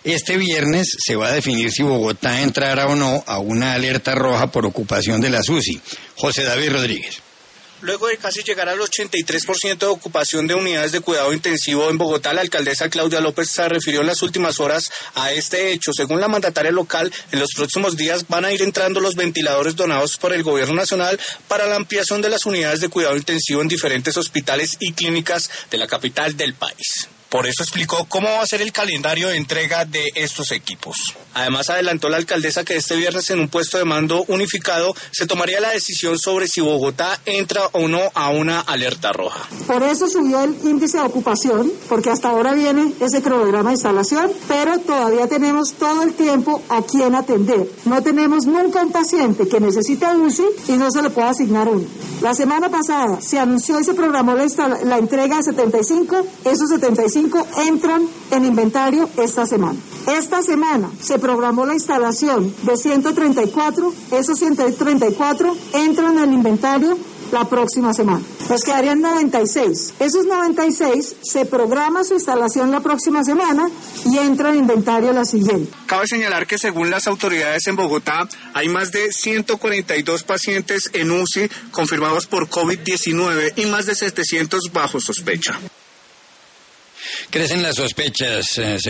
Este viernes se va a definir si Bogotá entrará o no a una alerta roja por ocupación de las UCI. José David Rodríguez. Luego de casi llegar al 83% de ocupación de unidades de cuidado intensivo en Bogotá, la alcaldesa Claudia López se refirió en las últimas horas a este hecho. Según la mandataria local, en los próximos días van a ir entrando los ventiladores donados por el gobierno nacional para la ampliación de las unidades de cuidado intensivo en diferentes hospitales y clínicas de la capital del país. Por eso explicó cómo va a ser el calendario de entrega de estos equipos. Además, adelantó la alcaldesa que este viernes en un puesto de mando unificado se tomaría la decisión sobre si Bogotá entra o no a una alerta roja. Por eso subió el índice de ocupación, porque hasta ahora viene ese cronograma de instalación, pero todavía tenemos todo el tiempo a quien atender. No tenemos nunca un paciente que necesita UCI y no se le pueda asignar uno. La semana pasada se anunció y se programó la entrega de 75, esos 75 entran en inventario esta semana. Esta semana se programó la instalación de 134, esos 134 entran en inventario la próxima semana. Nos quedarían 96. Esos 96 se programa su instalación la próxima semana y entra en inventario la siguiente. Cabe señalar que según las autoridades en Bogotá hay más de 142 pacientes en UCI confirmados por COVID-19 y más de 700 bajo sospecha. Crecen las sospechas.